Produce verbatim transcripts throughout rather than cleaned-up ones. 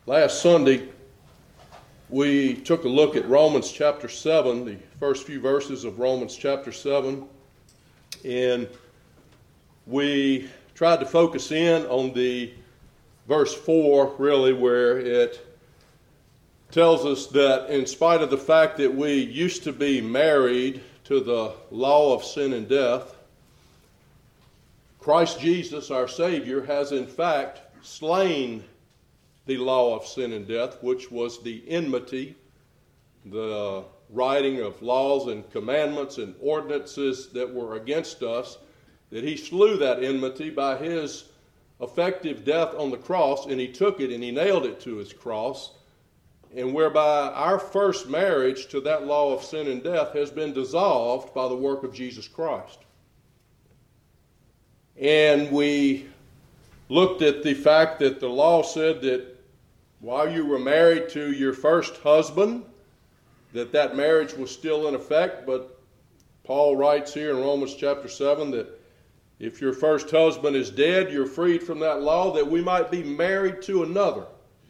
Last Sunday, we took a look at Romans chapter seven, the first few verses of Romans chapter seven, and we tried to focus in on the verse four, really, where it tells us that in spite of the fact that we used to be married to the law of sin and death, Christ Jesus, our Savior, has in fact slain the law of sin and death, which was the enmity, the writing of laws and commandments and ordinances that were against us, that he slew that enmity by his effective death on the cross, and he took it and he nailed it to his cross, and whereby our first marriage to that law of sin and death has been dissolved by the work of Jesus Christ. And we looked at the fact that the law said that while you were married to your first husband, that that marriage was still in effect, but Paul writes here in Romans chapter seven that if your first husband is dead, you're freed from that law, that we might be married to another.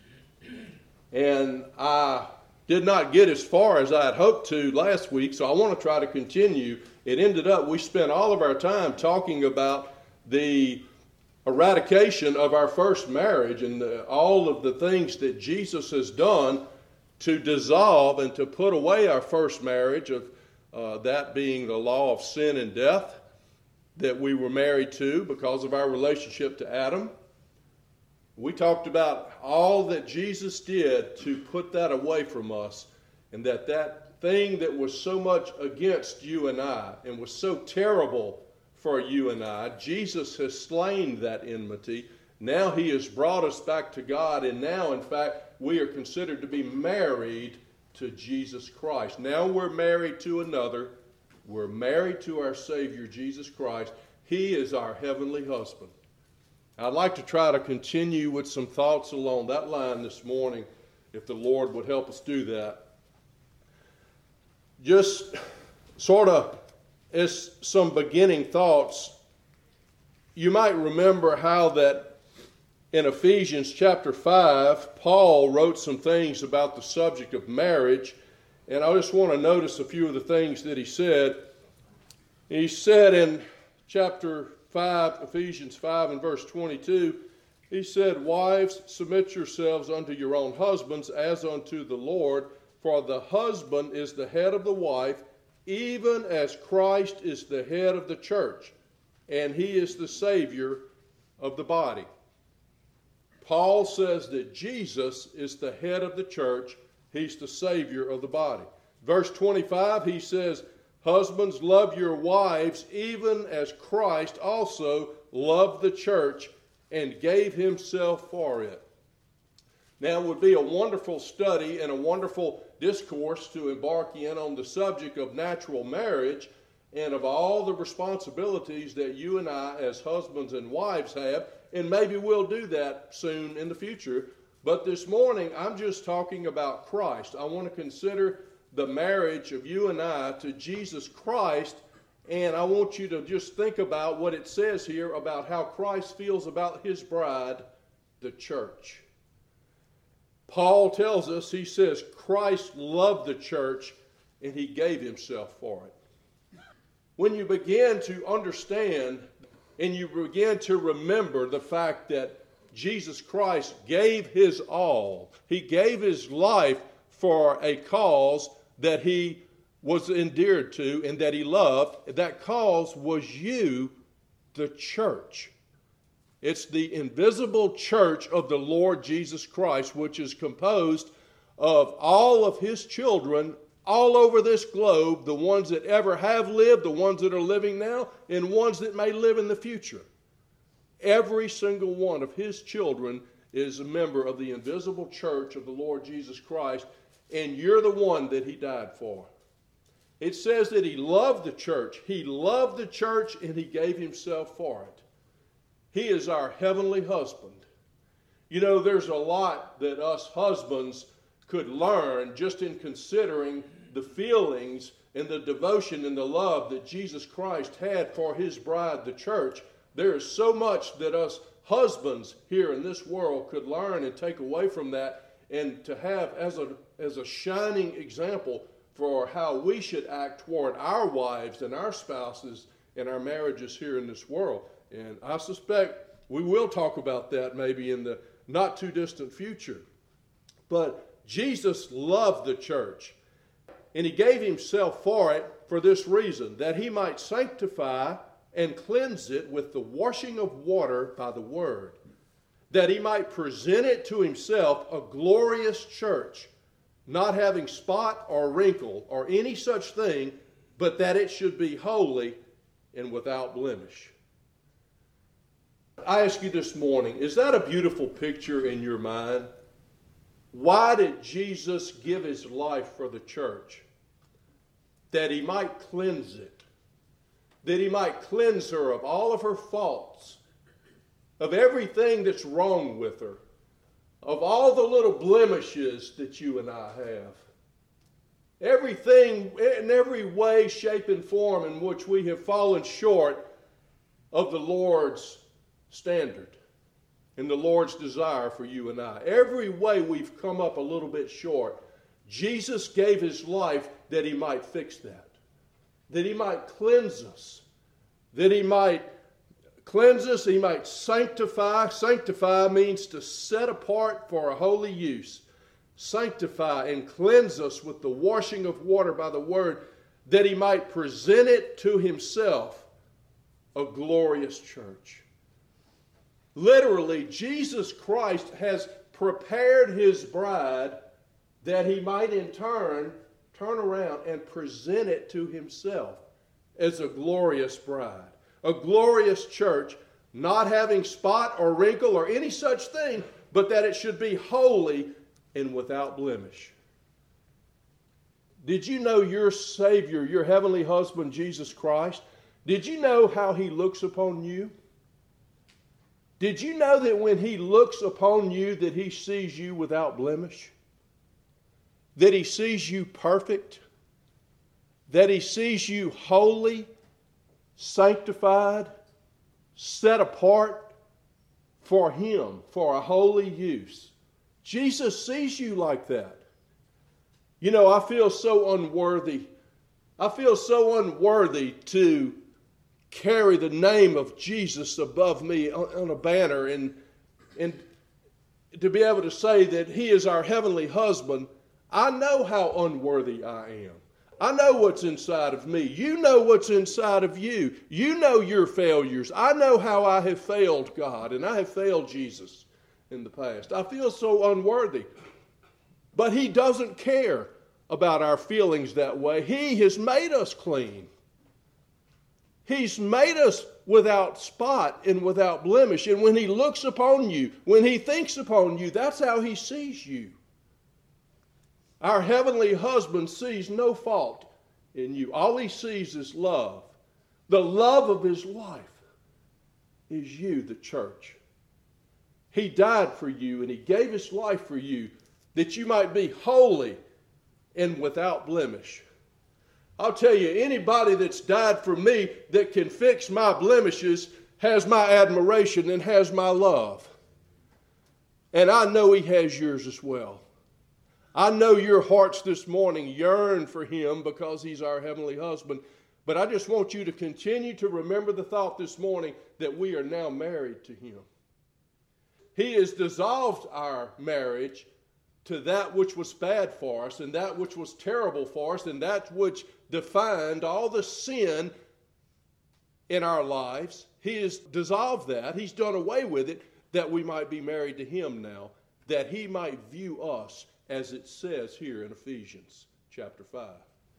And I did not get as far as I had hoped to last week, so I want to try to continue. It ended up, we spent all of our time talking about the eradication of our first marriage and the, all of the things that Jesus has done to dissolve and to put away our first marriage, of uh, that being the law of sin and death that we were married to because of our relationship to Adam. We talked about all that Jesus did to put that away from us, and that that thing that was so much against you and I and was so terrible for you and I, Jesus has slain that enmity. Now he has brought us back to God, and now, in fact, we are considered to be married to Jesus Christ. Now we're married to another. We're married to our Savior, Jesus Christ. He is our heavenly husband. I'd like to try to continue with some thoughts along that line this morning, if the Lord would help us do that. Just sort of as some beginning thoughts, you might remember how that in Ephesians chapter five, Paul wrote some things about the subject of marriage, and I just want to notice a few of the things that he said. He said in chapter five, Ephesians five and verse twenty-two, he said, "Wives, submit yourselves unto your own husbands as unto the Lord, for the husband is the head of the wife, even as Christ is the head of the church, and he is the Savior of the body." Paul says that Jesus is the head of the church. He's the Savior of the body. Verse twenty-five, he says, "Husbands, love your wives, even as Christ also loved the church and gave himself for it." Now, it would be a wonderful study and a wonderful discourse to embark in on the subject of natural marriage and of all the responsibilities that you and I as husbands and wives have, and maybe we'll do that soon in the future. But this morning, I'm just talking about Christ. I want to consider the marriage of you and I to Jesus Christ, and I want you to just think about what it says here about how Christ feels about his bride, the church. Paul tells us, he says, Christ loved the church and he gave himself for it. When you begin to understand and you begin to remember the fact that Jesus Christ gave his all, he gave his life for a cause that he was endeared to and that he loved, that cause was you, the church. It's the invisible church of the Lord Jesus Christ, which is composed of all of his children all over this globe, the ones that ever have lived, the ones that are living now, and ones that may live in the future. Every single one of his children is a member of the invisible church of the Lord Jesus Christ, and you're the one that he died for. It says that he loved the church. He loved the church and he gave himself for it. He is our heavenly husband. You know, there's a lot that us husbands could learn just in considering the feelings and the devotion and the love that Jesus Christ had for his bride, the church. There is so much that us husbands here in this world could learn and take away from that, and to have as a, as a shining example for how we should act toward our wives and our spouses in our marriages here in this world. And I suspect we will talk about that maybe in the not too distant future. But Jesus loved the church, and he gave himself for it for this reason, that he might sanctify and cleanse it with the washing of water by the word, that he might present it to himself a glorious church, not having spot or wrinkle or any such thing, but that it should be holy and without blemish. I ask you this morning, is that a beautiful picture in your mind? Why did Jesus give his life for the church? That he might cleanse it. That he might cleanse her of all of her faults, of everything that's wrong with her, of all the little blemishes that you and I have. Everything, in every way, shape, and form in which we have fallen short of the Lord's standard and the Lord's desire for you and I. Every way we've come up a little bit short. Jesus gave his life that he might fix that. That he might cleanse us. That he might cleanse us, he might sanctify. Sanctify means to set apart for a holy use. Sanctify and cleanse us with the washing of water by the word, that he might present it to himself a glorious church. Literally, Jesus Christ has prepared his bride that he might in turn turn around and present it to himself as a glorious bride. A glorious church, not having spot or wrinkle or any such thing, but that it should be holy and without blemish. Did you know your Savior, your heavenly husband, Jesus Christ, did you know how he looks upon you? Did you know that when he looks upon you that he sees you without blemish? That he sees you perfect? That he sees you holy, sanctified, set apart for him, for a holy use? Jesus sees you like that. You know, I feel so unworthy. I feel so unworthy to carry the name of Jesus above me on, on a banner and, and to be able to say that he is our heavenly husband. I know how unworthy I am. I know what's inside of me. You know what's inside of you. You know your failures. I know how I have failed God, and I have failed Jesus in the past. I feel so unworthy. But he doesn't care about our feelings that way. He has made us clean. He's made us without spot and without blemish. And when he looks upon you, when he thinks upon you, that's how he sees you. Our heavenly husband sees no fault in you. All he sees is love. The love of his life is you, the church. He died for you and he gave his life for you that you might be holy and without blemish. I'll tell you, anybody that's died for me that can fix my blemishes has my admiration and has my love. And I know he has yours as well. I know your hearts this morning yearn for him because he's our heavenly husband. But I just want you to continue to remember the thought this morning that we are now married to him. He has dissolved our marriage to that which was bad for us and that which was terrible for us and that which defined all the sin in our lives. He has dissolved that. He's done away with it that we might be married to him now, that he might view us as it says here in Ephesians chapter five.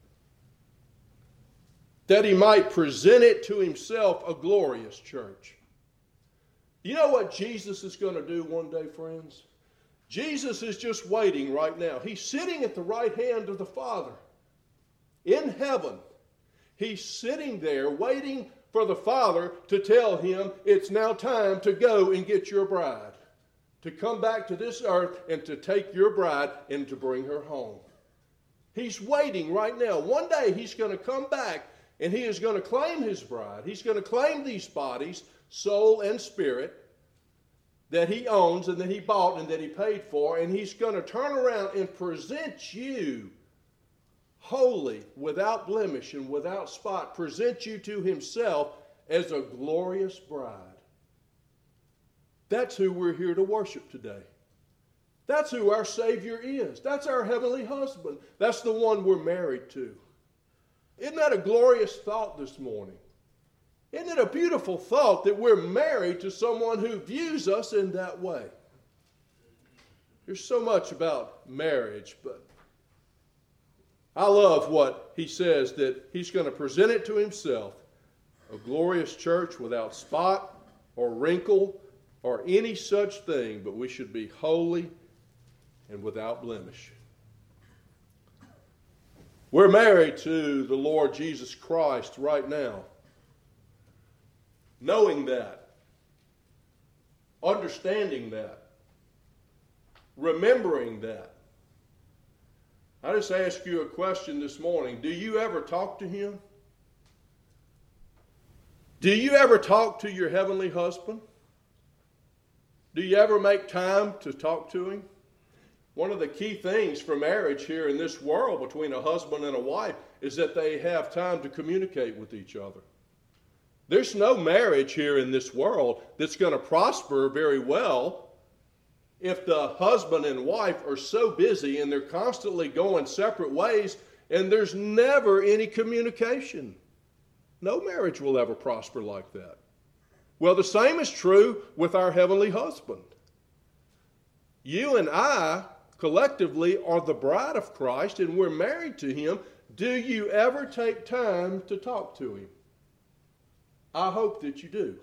That he might present it to himself a glorious church. You know what Jesus is going to do one day, friends? Jesus is just waiting right now. He's sitting at the right hand of the Father in heaven. He's sitting there waiting for the Father to tell him it's now time to go and get your bride. To come back to this earth and to take your bride and to bring her home. He's waiting right now. One day he's going to come back and he is going to claim his bride. He's going to claim these bodies, soul and spirit. that he owns and that he bought and that he paid for, and he's going to turn around and present you holy, without blemish and without spot, present you to himself as a glorious bride. That's who we're here to worship today. That's who our Savior is. That's our heavenly husband. That's the one we're married to. Isn't that a glorious thought this morning? Isn't it a beautiful thought that we're married to someone who views us in that way? There's so much about marriage, but I love what he says, that he's going to present it to himself, a glorious church without spot or wrinkle or any such thing, but we should be holy and without blemish. We're married to the Lord Jesus Christ right now. Knowing that, understanding that, remembering that. I just ask you a question this morning. Do you ever talk to him? Do you ever talk to your heavenly husband? Do you ever make time to talk to him? One of the key things for marriage here in this world between a husband and a wife is that they have time to communicate with each other. There's no marriage here in this world that's going to prosper very well if the husband and wife are so busy and they're constantly going separate ways and there's never any communication. No marriage will ever prosper like that. Well, the same is true with our heavenly husband. You and I collectively are the bride of Christ and we're married to him. Do you ever take time to talk to him? I hope that you do.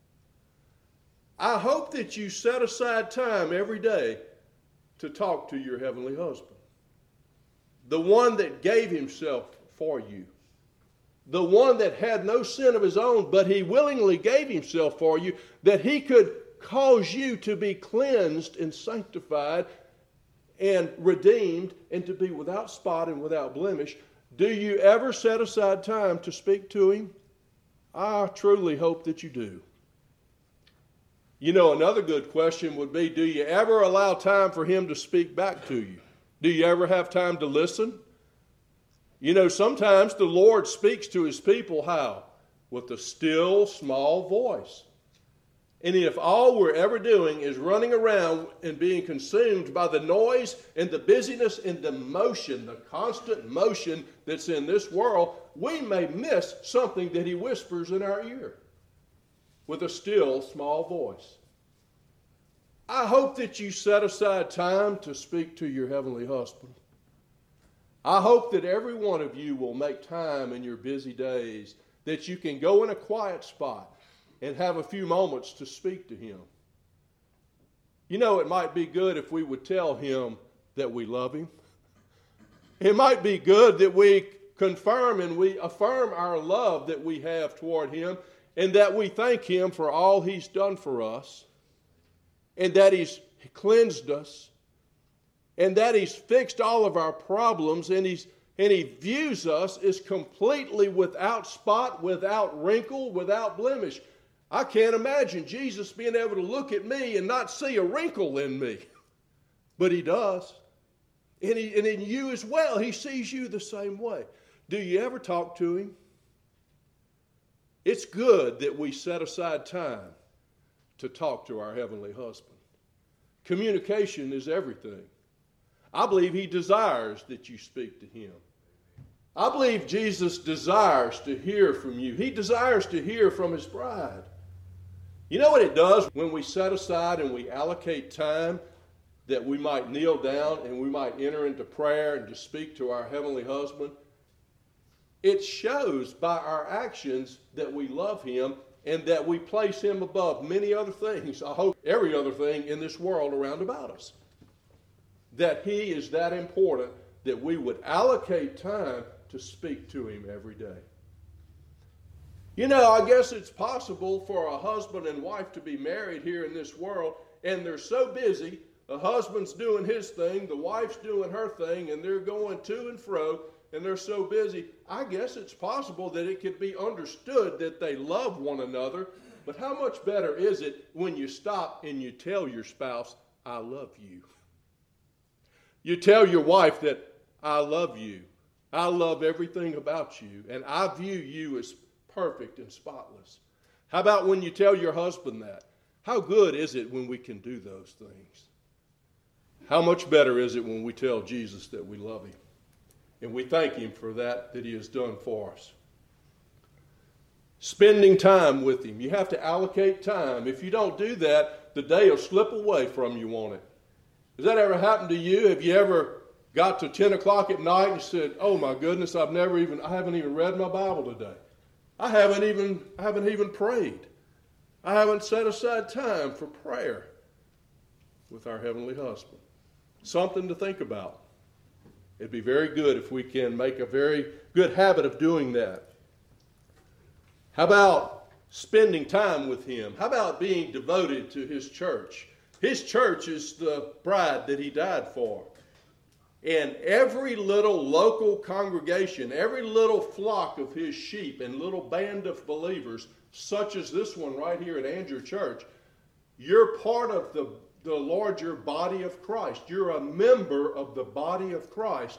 I hope that you set aside time every day to talk to your heavenly husband. The one that gave himself for you. The one that had no sin of his own, but he willingly gave himself for you, that he could cause you to be cleansed and sanctified and redeemed and to be without spot and without blemish. Do you ever set aside time to speak to him? I truly hope that you do. You know, another good question would be, do you ever allow time for him to speak back to you? Do you ever have time to listen? You know, sometimes the Lord speaks to his people how? With a still, small voice. And if all we're ever doing is running around and being consumed by the noise and the busyness and the motion, the constant motion that's in this world, we may miss something that he whispers in our ear with a still, small voice. I hope that you set aside time to speak to your heavenly husband. I hope that every one of you will make time in your busy days that you can go in a quiet spot and have a few moments to speak to him. You know, it might be good if we would tell him that we love him. It might be good that we confirm and we affirm our love that we have toward him, and that we thank him for all he's done for us, and that he's cleansed us, and that he's fixed all of our problems, and he's and he views us as completely without spot, without wrinkle, without blemish. I can't imagine Jesus being able to look at me and not see a wrinkle in me. But he does. And, he, and in you as well, he sees you the same way. Do you ever talk to him? It's good that we set aside time to talk to our heavenly husband. Communication is everything. I believe he desires that you speak to him. I believe Jesus desires to hear from you. He desires to hear from his bride. You know what it does when we set aside and we allocate time that we might kneel down and we might enter into prayer and to speak to our heavenly husband? It shows by our actions that we love him and that we place him above many other things. I hope every other thing in this world around about us. That he is that important that we would allocate time to speak to him every day. You know, I guess it's possible for a husband and wife to be married here in this world, and they're so busy, the husband's doing his thing, the wife's doing her thing, and they're going to and fro, and they're so busy. I guess it's possible that it could be understood that they love one another, But how much better is it when you stop and you tell your spouse, I love you? You tell your wife that I love you. I love everything about you, and I view you as perfect and spotless. How about when you tell your husband that? How good is it when we can do those things? How much better is it when we tell Jesus that we love him and we thank him for that that he has done for us? Spending time with him. You have to allocate time. If you don't do that, the day will slip away from you on it. Has that ever happened to you? Have you ever got to ten o'clock at night and said, oh my goodness, I've never even, I haven't even read my Bible today. I haven't even, I haven't even prayed. I haven't set aside time for prayer with our Heavenly Husband. Something to think about. It'd be very good if we can make a very good habit of doing that. How about spending time with him? How about being devoted to his church? His church is the bride that he died for. And every little local congregation, every little flock of his sheep and little band of believers, such as this one right here at Andrew Church, you're part of the, the larger body of Christ. You're a member of the body of Christ.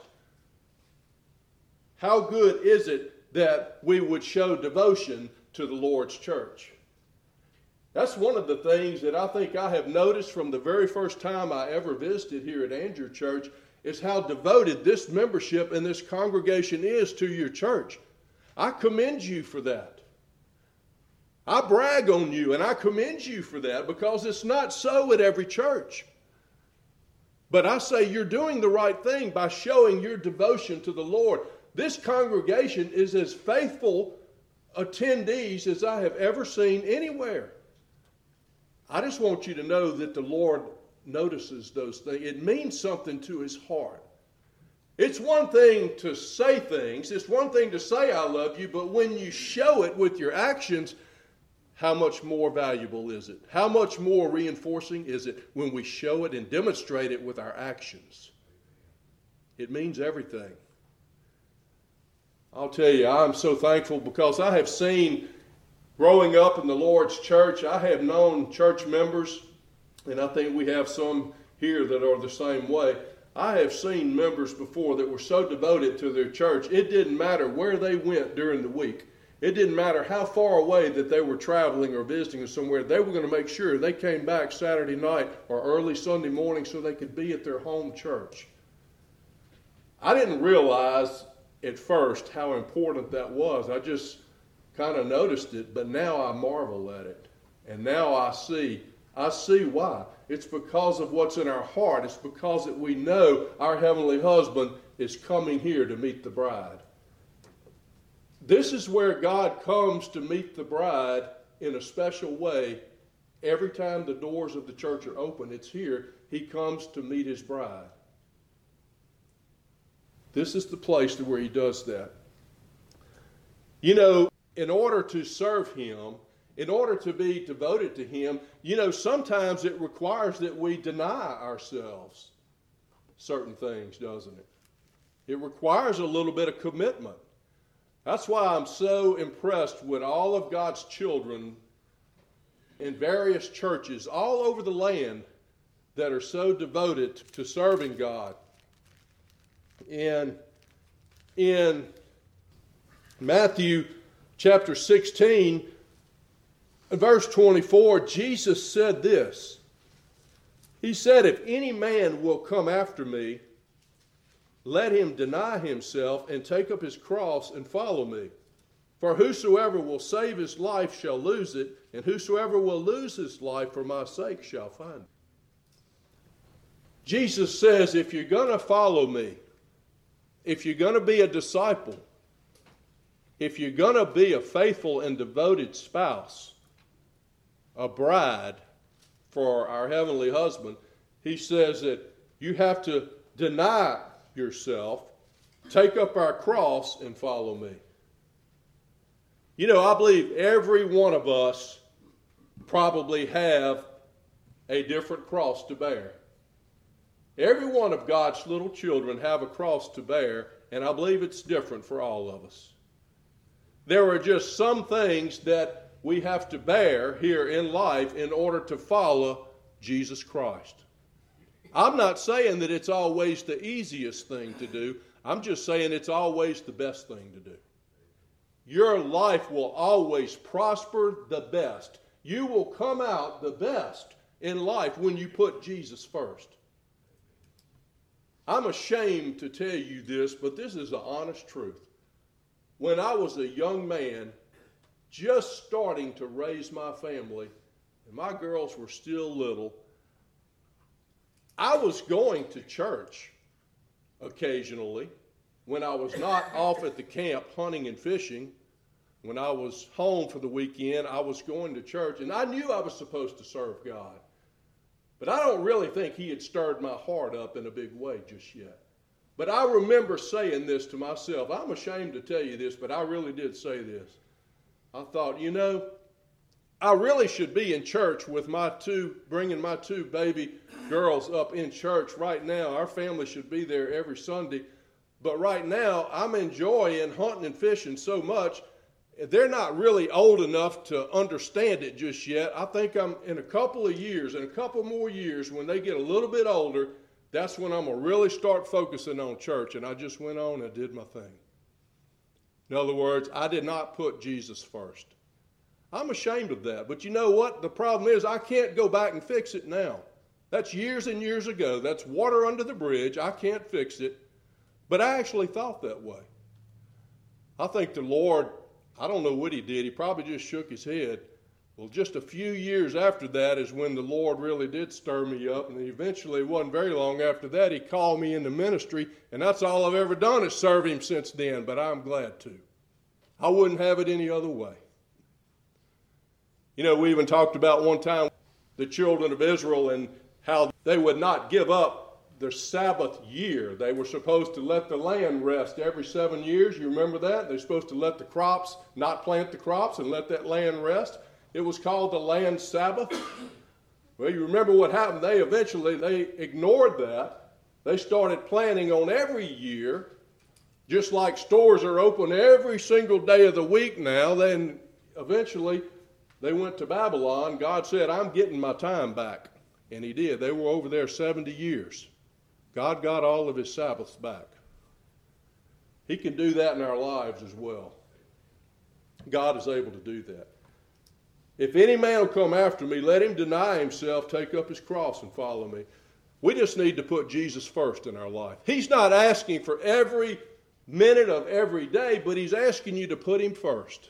How good is it that we would show devotion to the Lord's church? That's one of the things that I think I have noticed from the very first time I ever visited here at Andrew Church, is how devoted this membership and this congregation is to your church. I commend you for that. I brag on you and I commend you for that, because it's not so at every church. But I say you're doing the right thing by showing your devotion to the Lord. This congregation is as faithful attendees as I have ever seen anywhere. I just want you to know that the Lord notices those things. It means something to his heart. It's one thing to say things. It's one thing to say I love you, but when you show it with your actions, how much more valuable is it? How much more reinforcing is it when we show it and demonstrate it with our actions? It means everything. I'll tell you, I'm so thankful because I have seen, growing up in the Lord's church, I have known church members, and I think we have some here that are the same way. I have seen members before that were so devoted to their church, it didn't matter where they went during the week. It didn't matter how far away that they were traveling or visiting somewhere. They were going to make sure they came back Saturday night or early Sunday morning so they could be at their home church. I didn't realize at first how important that was. I just kind of noticed it, but now I marvel at it. And now I see, I see why. It's because of what's in our heart. It's because that we know our Heavenly Husband is coming here to meet the bride. This is where God comes to meet the bride in a special way. Every time the doors of the church are open, it's here. He comes to meet his bride. This is the place to where he does that. You know, in order to serve him, in order to be devoted to him, you know, sometimes it requires that we deny ourselves certain things, doesn't it? It requires a little bit of commitment. That's why I'm so impressed with all of God's children in various churches all over the land that are so devoted to serving God. And in Matthew chapter sixteen, verse twenty-four, Jesus said this. He said, if any man will come after me, let him deny himself and take up his cross and follow me. For whosoever will save his life shall lose it, and whosoever will lose his life for my sake shall find it. Jesus says, if you're going to follow me, if you're going to be a disciple, if you're going to be a faithful and devoted spouse, a bride for our Heavenly Husband, he says that you have to deny yourself, take up our cross, and follow me. You know, I believe every one of us probably have a different cross to bear. Every one of God's little children have a cross to bear, and I believe it's different for all of us. There are just some things that we have to bear here in life in order to follow Jesus Christ. I'm not saying that it's always the easiest thing to do. I'm just saying it's always the best thing to do. Your life will always prosper the best. You will come out the best in life when you put Jesus first. I'm ashamed to tell you this, but this is the honest truth. When I was a young man, just starting to raise my family, and my girls were still little, I was going to church occasionally when I was not off at the camp hunting and fishing. When I was home for the weekend, I was going to church, and I knew I was supposed to serve God. But I don't really think he had stirred my heart up in a big way just yet. But I remember saying this to myself. I'm ashamed to tell you this, but I really did say this. I thought, you know, I really should be in church with my two, bringing my two baby girls up in church right now. Our family should be there every Sunday. But right now, I'm enjoying hunting and fishing so much. They're not really old enough to understand it just yet. I think I'm in a couple of years, in a couple more years, when they get a little bit older, that's when I'm going to really start focusing on church. And I just went on and did my thing. In other words, I did not put Jesus first. I'm ashamed of that. But you know what? The problem is I can't go back and fix it now. That's years and years ago. That's water under the bridge. I can't fix it. But I actually thought that way. I think the Lord, I don't know what he did. He probably just shook his head. Well, just a few years after that is when the Lord really did stir me up. And eventually, it wasn't very long after that, he called me into ministry. And that's all I've ever done is serve him since then. But I'm glad to. I wouldn't have it any other way. You know, we even talked about one time the children of Israel and how they would not give up their Sabbath year. They were supposed to let the land rest every seven years. You remember that? They're supposed to let the crops, not plant the crops and let that land rest. It was called the land Sabbath. Well, you remember what happened. They eventually, they ignored that. They started planting on every year, just like stores are open every single day of the week now. Then eventually they went to Babylon. God said, I'm getting my time back. And he did. They were over there seventy years. God got all of his Sabbaths back. He can do that in our lives as well. God is able to do that. If any man will come after me, let him deny himself, take up his cross, and follow me. We just need to put Jesus first in our life. He's not asking for every minute of every day, but he's asking you to put him first.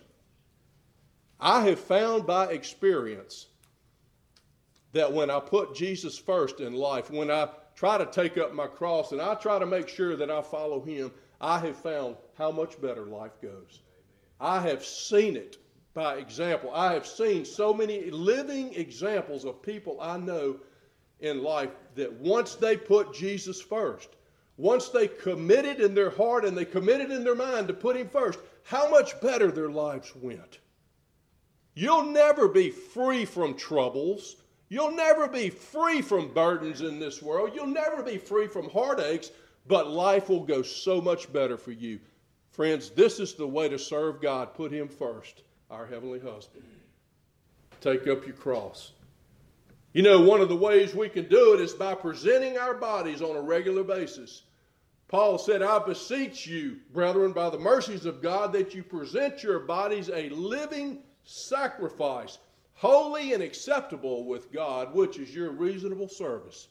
I have found by experience that when I put Jesus first in life, when I try to take up my cross and I try to make sure that I follow him, I have found how much better life goes. I have seen it by example. I have seen so many living examples of people I know in life that once they put Jesus first, once they committed in their heart and they committed in their mind to put him first, how much better their lives went. You'll never be free from troubles. You'll never be free from burdens in this world. You'll never be free from heartaches, but life will go so much better for you. Friends, this is the way to serve God. Put him first, our heavenly husband. Take up your cross. You know, one of the ways we can do it is by presenting our bodies on a regular basis. Paul said, I beseech you, brethren, by the mercies of God, that you present your bodies a living sacrifice, holy and acceptable with God, which is your reasonable service.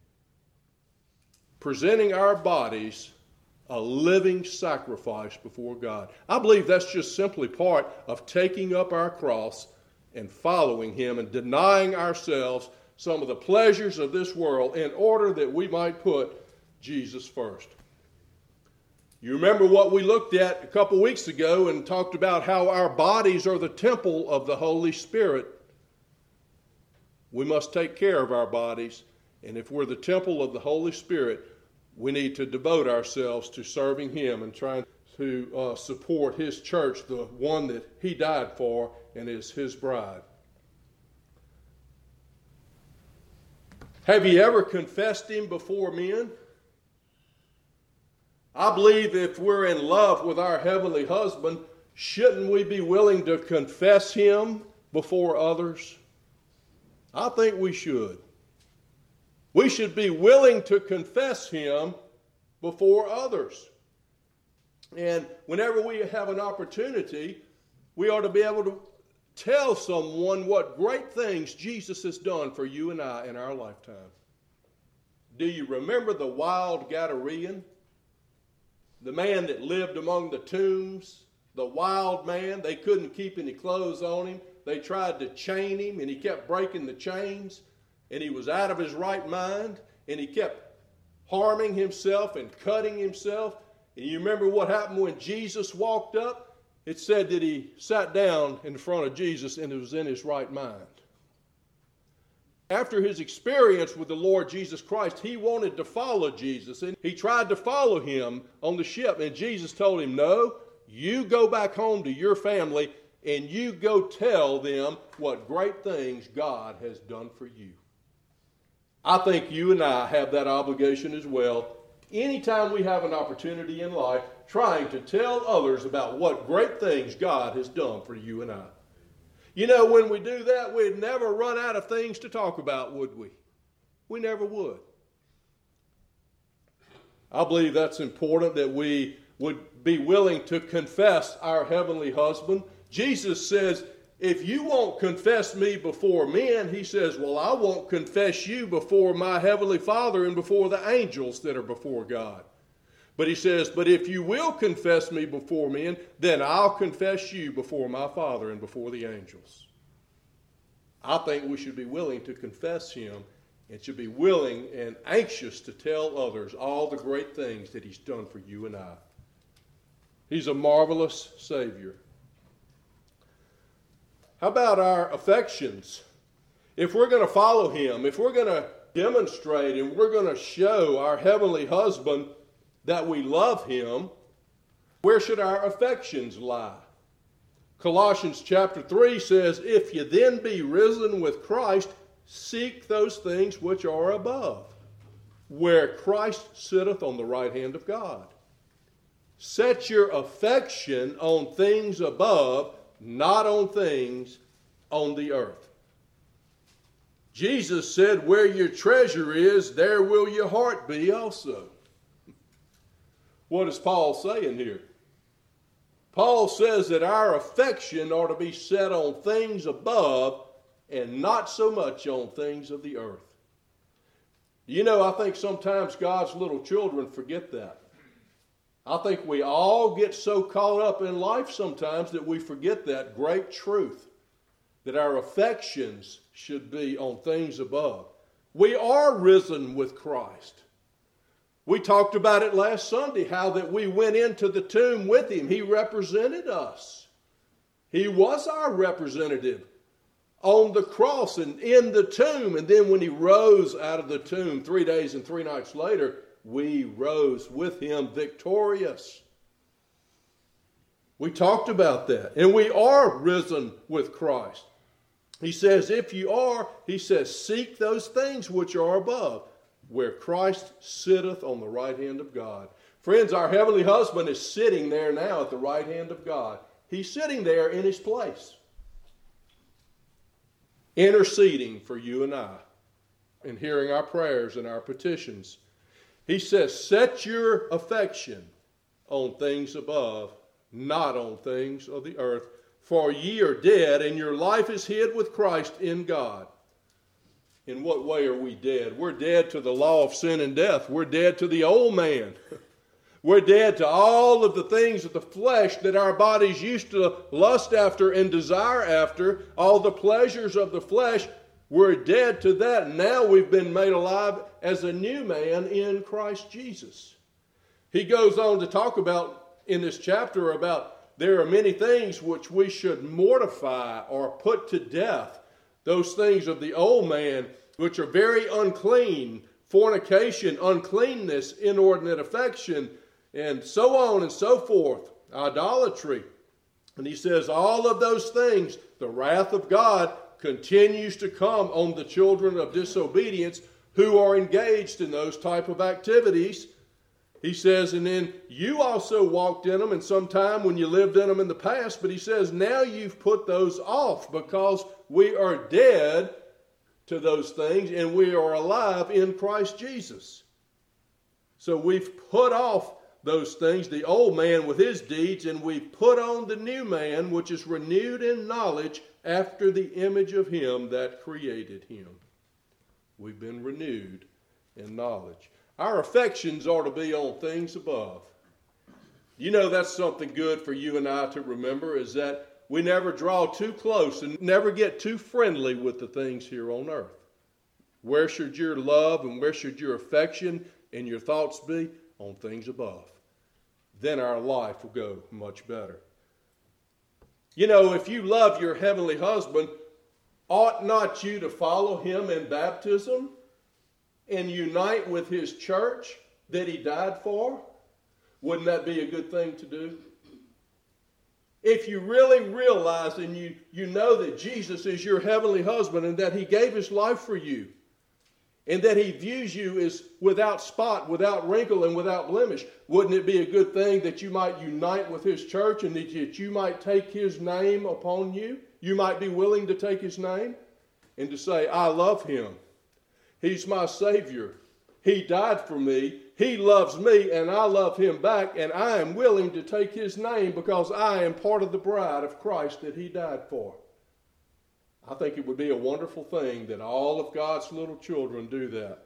Presenting our bodies a living sacrifice before God. I believe that's just simply part of taking up our cross and following him and denying ourselves some of the pleasures of this world in order that we might put Jesus first. You remember what we looked at a couple weeks ago and talked about how our bodies are the temple of the Holy Spirit. We must take care of our bodies, and if we're the temple of the Holy Spirit, we need to devote ourselves to serving him and trying to uh, support his church, the one that he died for and is his bride. Have you ever confessed him before men? I believe if we're in love with our heavenly husband, shouldn't we be willing to confess him before others? I think we should. We should be willing to confess him before others. And whenever we have an opportunity, we ought to be able to tell someone what great things Jesus has done for you and I in our lifetime. Do you remember the wild Gadarean? The man that lived among the tombs? The wild man. They couldn't keep any clothes on him. They tried to chain him, and he kept breaking the chains. And he was out of his right mind. And he kept harming himself and cutting himself. And you remember what happened when Jesus walked up? It said that he sat down in front of Jesus and was in his right mind. After his experience with the Lord Jesus Christ, he wanted to follow Jesus. And he tried to follow him on the ship. And Jesus told him, no, you go back home to your family and you go tell them what great things God has done for you. I think you and I have that obligation as well. Anytime we have an opportunity in life, trying to tell others about what great things God has done for you and I. You know, when we do that, we'd never run out of things to talk about, would we? We never would. I believe that's important, that we would be willing to confess our heavenly husband. Jesus says, if you won't confess me before men, he says, well, I won't confess you before my heavenly Father and before the angels that are before God. But he says, but if you will confess me before men, then I'll confess you before my Father and before the angels. I think we should be willing to confess him and should be willing and anxious to tell others all the great things that he's done for you and I. He's a marvelous Savior. How about our affections? If we're going to follow him, if we're going to demonstrate and we're going to show our heavenly husband that we love him, where should our affections lie? Colossians chapter three says, if you then be risen with Christ, seek those things which are above, where Christ sitteth on the right hand of God. Set your affection on things above, not on things on the earth. Jesus said, where your treasure is, there will your heart be also. What is Paul saying here? Paul says that our affection ought to be set on things above and not so much on things of the earth. You know, I think sometimes God's little children forget that. I think we all get so caught up in life sometimes that we forget that great truth, that our affections should be on things above. We are risen with Christ. We talked about it last Sunday, how that we went into the tomb with him. He represented us. He was our representative on the cross and in the tomb. And then when he rose out of the tomb three days and three nights later, we rose with him victorious. We talked about that. And we are risen with Christ. He says, if you are, he says, seek those things which are above, where Christ sitteth on the right hand of God. Friends, our heavenly husband is sitting there now at the right hand of God. He's sitting there in his place, interceding for you and I, and hearing our prayers and our petitions. He says, set your affection on things above, not on things of the earth. For ye are dead, and your life is hid with Christ in God. In what way are we dead? We're dead to the law of sin and death. We're dead to the old man. We're dead to all of the things of the flesh that our bodies used to lust after and desire after, all the pleasures of the flesh. We're dead to that. Now we've been made alive as a new man in Christ Jesus. He goes on to talk about in this chapter about there are many things which we should mortify or put to death. Those things of the old man which are very unclean, fornication, uncleanness, inordinate affection, and so on and so forth, idolatry. And he says all of those things, the wrath of God continues to come on the children of disobedience who are engaged in those type of activities. He says, and then you also walked in them in some time when you lived in them in the past, but he says, now you've put those off because we are dead to those things and we are alive in Christ Jesus. So we've put off those things, the old man with his deeds, and we've put on the new man, which is renewed in knowledge after the image of him that created him. We've been renewed in knowledge. Our affections ought to be on things above. You know, that's something good for you and I to remember, is that we never draw too close and never get too friendly with the things here on earth. Where should your love and where should your affection and your thoughts be? On things above. Then our life will go much better. You know, if you love your heavenly husband, ought not you to follow him in baptism and unite with his church that he died for? Wouldn't that be a good thing to do? If you really realize and you, you know that Jesus is your heavenly husband and that he gave his life for you and that he views you as without spot, without wrinkle, and without blemish, wouldn't it be a good thing that you might unite with his church and that you might take his name upon you? You might be willing to take his name and to say, I love him. He's my Savior. He died for me. He loves me and I love him back, and I am willing to take his name because I am part of the bride of Christ that he died for. I think it would be a wonderful thing that all of God's little children do that.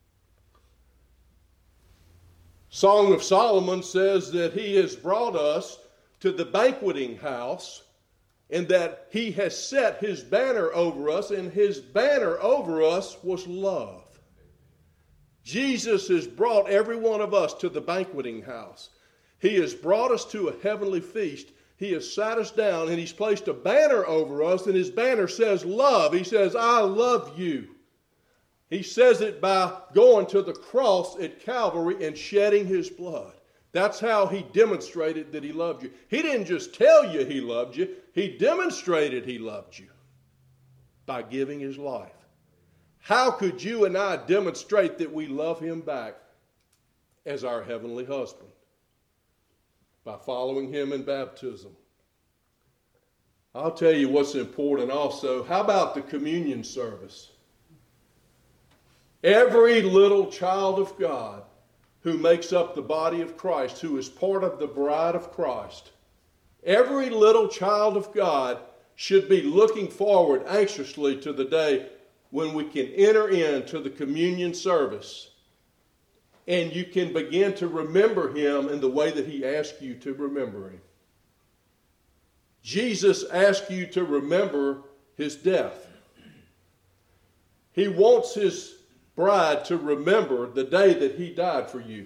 Song of Solomon says that he has brought us to the banqueting house and that he has set his banner over us, and his banner over us was love. Jesus has brought every one of us to the banqueting house. He has brought us to a heavenly feast. He has sat us down and he's placed a banner over us, and his banner says love. He says, I love you. He says it by going to the cross at Calvary and shedding his blood. That's how he demonstrated that he loved you. He didn't just tell you he loved you. He demonstrated he loved you by giving his life. How could you and I demonstrate that we love him back as our heavenly husband? By following him in baptism. I'll tell you what's important also. How about the communion service? Every little child of God who makes up the body of Christ, who is part of the bride of Christ, every little child of God should be looking forward anxiously to the day when we can enter into the communion service and you can begin to remember him in the way that he asked you to remember him. Jesus asked you to remember his death. He wants his bride to remember the day that he died for you.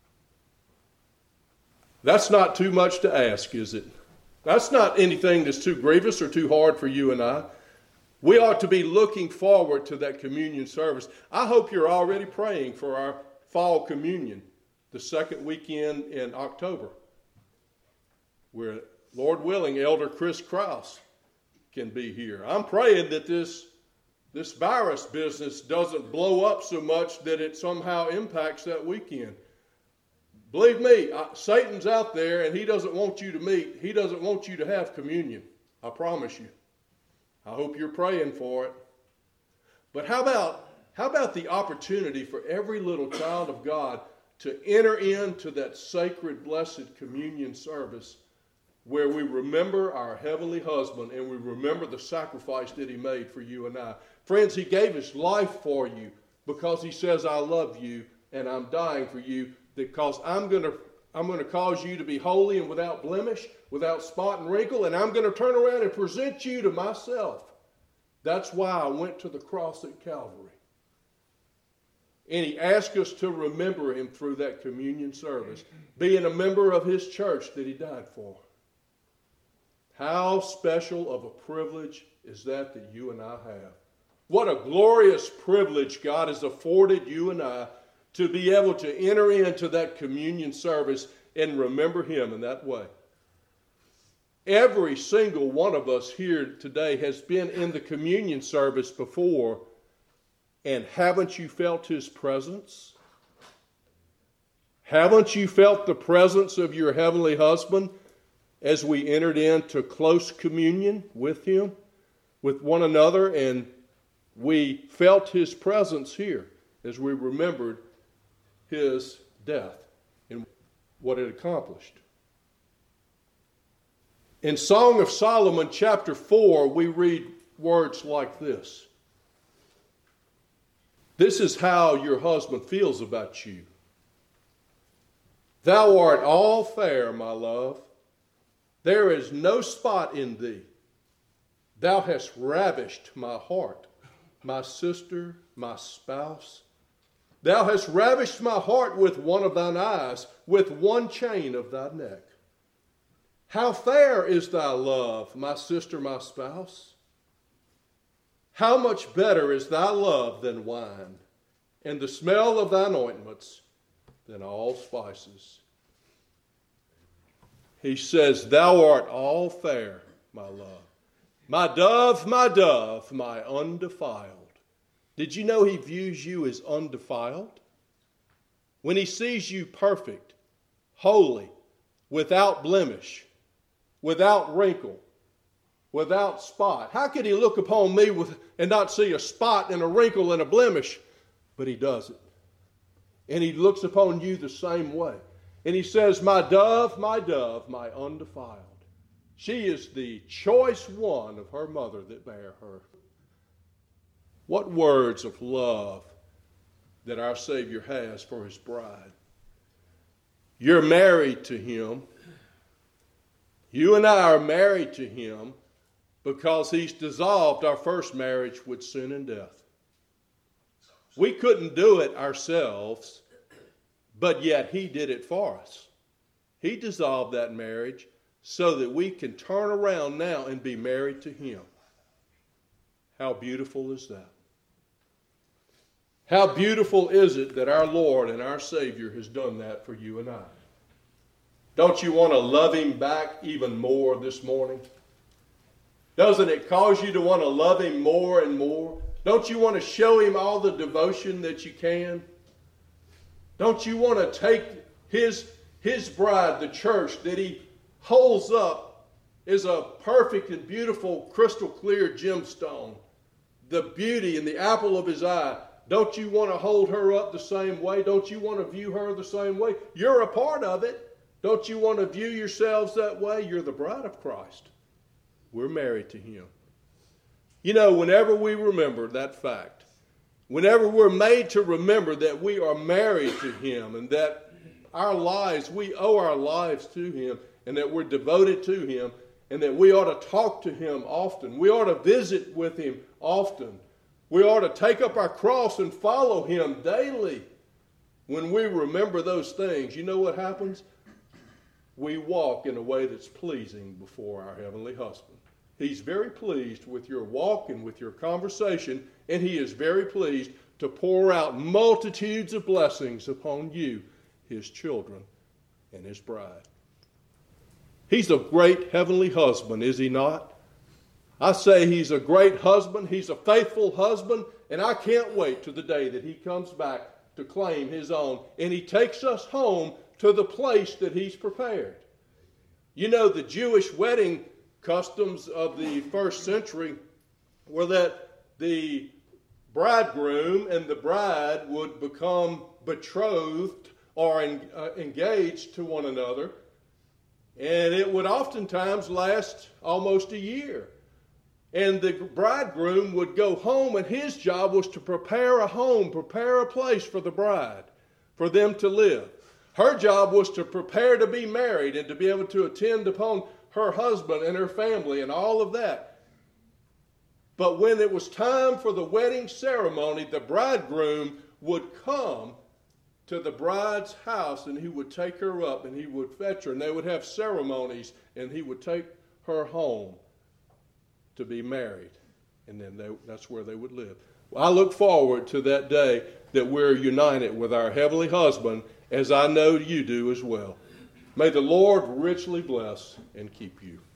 That's not too much to ask, is it? That's not anything that's too grievous or too hard for you and I. We ought to be looking forward to that communion service. I hope you're already praying for our fall communion, the second weekend in October, where, Lord willing, Elder Chris Krause can be here. I'm praying that this, this virus business doesn't blow up so much that it somehow impacts that weekend. Believe me, I, Satan's out there and he doesn't want you to meet. He doesn't want you to have communion. I promise you. I hope you're praying for it. But how about, how about the opportunity for every little child of God to enter into that sacred, blessed communion service where we remember our heavenly husband and we remember the sacrifice that he made for you and I. Friends, he gave his life for you because he says, I love you and I'm dying for you, because I'm going to I'm going to cause you to be holy and without blemish, without spot and wrinkle, and I'm going to turn around and present you to myself. That's why I went to the cross at Calvary. And he asked us to remember him through that communion service, being a member of his church that he died for. How special of a privilege is that that you and I have? What a glorious privilege God has afforded you and I to be able to enter into that communion service and remember him in that way. Every single one of us here today has been in the communion service before, and haven't you felt his presence? Haven't you felt the presence of your heavenly husband as we entered into close communion with him, with one another, and we felt his presence here as we remembered his death and what it accomplished. In Song of Solomon chapter four, we read words like this. This is how your husband feels about you. Thou art all fair, my love. There is no spot in thee. Thou hast ravished my heart, my sister, my spouse. Thou hast ravished my heart with one of thine eyes, with one chain of thy neck. How fair is thy love, my sister, my spouse. How much better is thy love than wine, and the smell of thine ointments than all spices. He says, thou art all fair, my love. My dove, my dove, my undefiled. Did you know he views you as undefiled? When he sees you perfect, holy, without blemish, without wrinkle, without spot. How could he look upon me with, and not see a spot and a wrinkle and a blemish? But he does it. And he looks upon you the same way. And he says, my dove, my dove, my undefiled. She is the choice one of her mother that bare her. What words of love that our Savior has for his bride. You're married to him. You and I are married to him because he's dissolved our first marriage with sin and death. We couldn't do it ourselves, but yet he did it for us. He dissolved that marriage so that we can turn around now and be married to him. How beautiful is that? How beautiful is it that our Lord and our Savior has done that for you and I? Don't you want to love him back even more this morning? Doesn't it cause you to want to love him more and more? Don't you want to show him all the devotion that you can? Don't you want to take his, his bride, the church, that he holds up as a perfect and beautiful crystal clear gemstone, the beauty and the apple of his eye? Don't you want to hold her up the same way? Don't you want to view her the same way? You're a part of it. Don't you want to view yourselves that way? You're the bride of Christ. We're married to him. You know, whenever we remember that fact, whenever we're made to remember that we are married to him and that our lives, we owe our lives to him and that we're devoted to him and that we ought to talk to him often. We ought to visit with him often. We ought to take up our cross and follow him daily. When we remember those things, you know what happens? We walk in a way that's pleasing before our heavenly husband. He's very pleased with your walk and with your conversation, and he is very pleased to pour out multitudes of blessings upon you, his children, and his bride. He's a great heavenly husband, is he not? I say he's a great husband, he's a faithful husband, and I can't wait to the day that he comes back to claim his own, and he takes us home to the place that he's prepared. You know, the Jewish wedding customs of the first century were that the bridegroom and the bride would become betrothed or en- uh, engaged to one another, and it would oftentimes last almost a year. And the bridegroom would go home, and his job was to prepare a home, prepare a place for the bride, for them to live. Her job was to prepare to be married and to be able to attend upon her husband and her family and all of that. But when it was time for the wedding ceremony, the bridegroom would come to the bride's house and he would take her up and he would fetch her, and they would have ceremonies, and he would take her home to be married, and then they, that's where they would live. Well, I look forward to that day that we're united with our heavenly husband, as I know you do as well. May the Lord richly bless and keep you.